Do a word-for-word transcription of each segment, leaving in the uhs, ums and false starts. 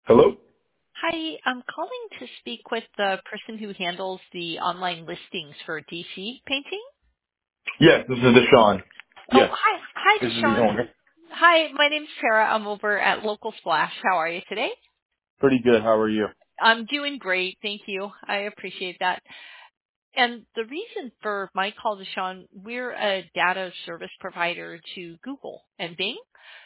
Hello? Hi, I'm calling to speak with the person who handles the online listings for D C painting. Yes, this is Deshaun. Oh, Yes, hi. Hi, this is the Deshaun. owner. Hi, my name's Sarah. I'm over at Local Splash. How are you today? Pretty good. How are you? I'm doing great. Thank you. I appreciate that. And the reason for my call, Deshaun, we're a data service provider to Google and Bing.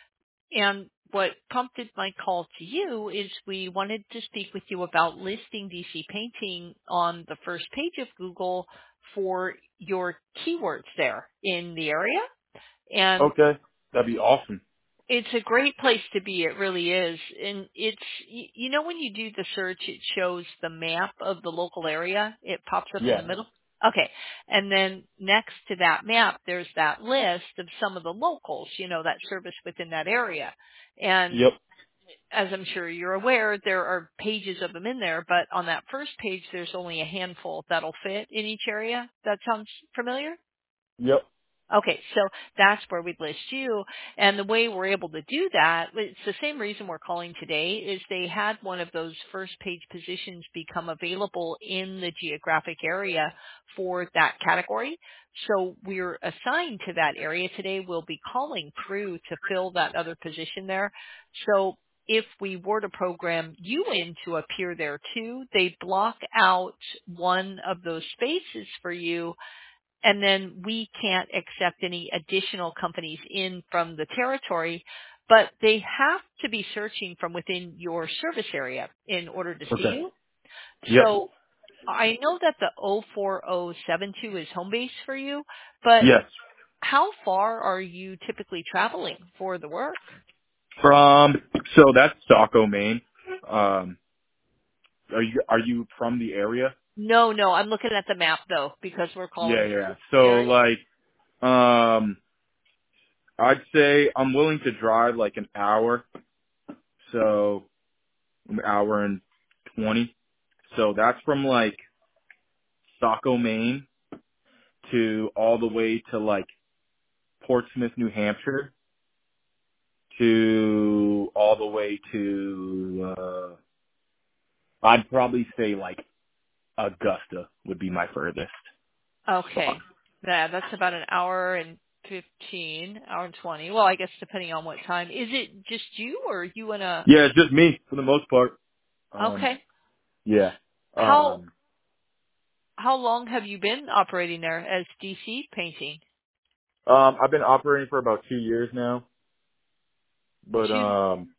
And what prompted my call to you is we wanted to speak with you about listing D C painting on the first page of Google for your keywords there in the area. And Okay. That'd be awesome. it's a great place to be. It really is. And it's, y- you know, when you do the search, it shows the map of the local area. It pops up in the Yes. middle. Okay. And then next to that map, there's that list of some of the locals, you know, that service within that area. And Yep. as I'm sure you're aware, there are pages of them in there, but on that first page, there's only a handful that'll fit in each area. That sounds familiar? Yep. Okay, so that's where we'd list you. And the way we're able to do that, it's the same reason we're calling today, is they had one of those first page positions become available in the geographic area for that category. So we're assigned to that area today. We'll be calling through to fill that other position there. So if we were to program you in to appear there too, they block out one of those spaces for you, and then we can't accept any additional companies in from the territory, but they have to be searching from within your service area in order to see Okay. you. Yep. So I know that the oh four oh seven two is home base for you, but Yes. how far are you typically traveling for the work? From so that's Saco, Maine. Um, are you are you from the area? No, no, I'm looking at the map though because we're Yeah, calling yeah. through So the area. like, um, I'd say I'm willing to drive like an hour. So an hour and twenty. So that's from like Saco, Maine to all the way to like Portsmouth, New Hampshire, to all the way to uh I'd probably say like Augusta would be my furthest spot. Okay. Yeah, that's about an hour and fifteen, hour and twenty. Well, I guess depending on what time. Is it just you or you and a, Yeah, it's just me for the most part. Um okay. yeah. How, Um how long have you been operating there as D C painting? um I've been operating for about two years now. But Two, um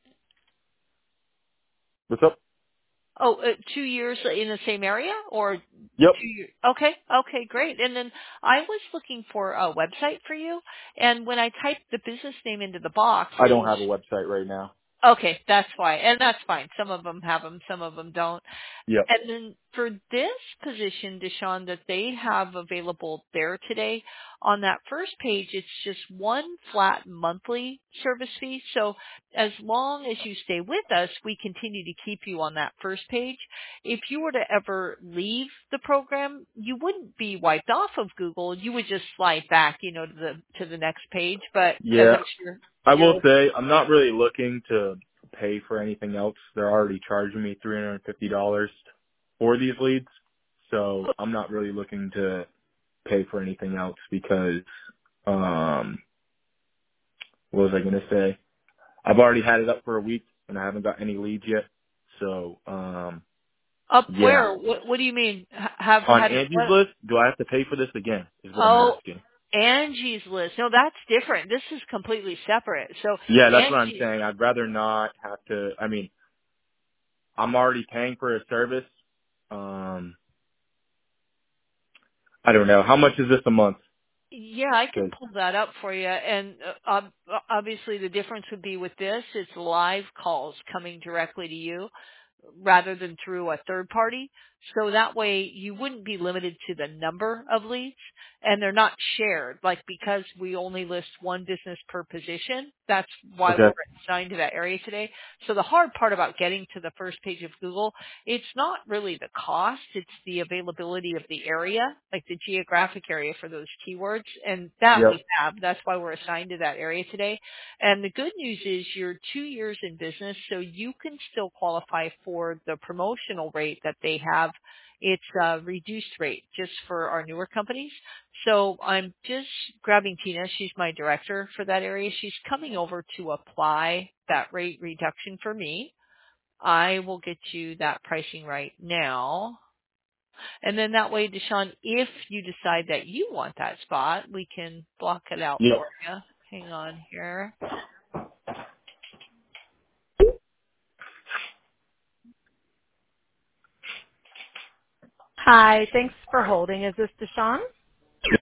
what's up? oh, uh, two years in the same area or Yep. two years? Okay. Okay, great. And then I was looking for a website for you. And when I typed the business name into the box, I it don't was have a website right now. okay. That's why. And that's fine. Some of them have them. Some of them don't. Yep. And then for this position, Deshaun, that they have available there today, on that first page, it's just one flat monthly service fee. So as long as you stay with us, we continue to keep you on that first page. If you were to ever leave the program, you wouldn't be wiped off of Google. You would just slide back, you know, to the to the next page. But as Yeah. I'm sure I will you're say I'm not really looking to pay for anything else. They're already charging me three hundred fifty dollars for these leads. So I'm not really looking to pay for anything else because um what was I gonna say? I've already had it up for a week and I haven't got any leads yet. So um up yeah. where? What, what do you mean? H- Have On had Angie's what? list, do I have to pay for this again? Is what I'm Oh, asking. Angie's list. No, that's different. This is completely separate. So Yeah, that's what I'm Angie, saying. I'd rather not have to I mean, I'm already paying for a service. Um I don't know. How much is this a month? yeah, I can 'Cause pull that up for you. And uh, ob- obviously, the difference would be with this: it's live calls coming directly to you. rather than through a third party. So that way you wouldn't be limited to the number of leads, and they're not shared. Like, because we only list one business per position, that's why we're Okay. assigned to that area today. So the hard part about getting to the first page of Google, it's not really the cost, it's the availability of the area, like the geographic area for those keywords. And that Yep. we have. That's why we're assigned to that area today. And the good news is you're two years in business, so you can still qualify for the promotional rate that they have. It's a reduced rate just for our newer companies. So I'm just grabbing Tina. She's my director for that area. She's coming over to apply that rate reduction for me. I will get you that pricing right now. And then that way, Deshaun, if you decide that you want that spot, we can block it out Yep. for you. Hang on here. Hi, thanks for holding. Is this Deshaun?